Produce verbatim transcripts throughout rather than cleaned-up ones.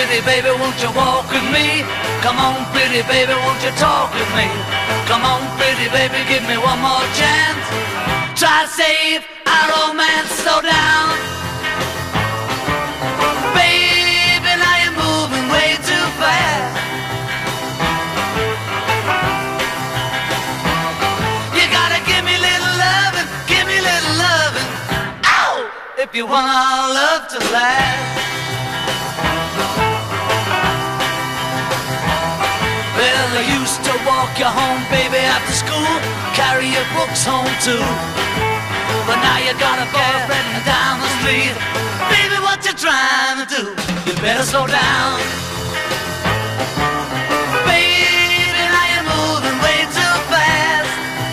pretty baby, won't you walk with me? Come on, pretty baby, won't you talk with me? Come on, pretty baby, give me one more chance. Try to save our romance, slow down. Baby, now you're moving way too fast. You gotta give me little loving, give me little loving. Ow! If you want our love to last. Well, I used to walk you home, baby, after school, carry your books home too. But now you got a boyfriend down the street. Baby, what you trying to do? You better slow down. Baby, now you're moving way too fast.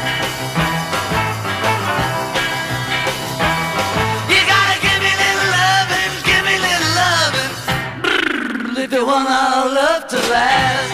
You gotta give me little loving, give me little loving. Brrr, if you want our love to last.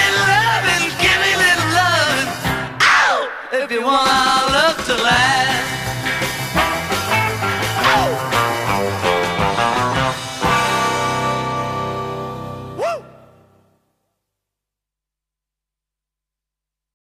If you want our love to last.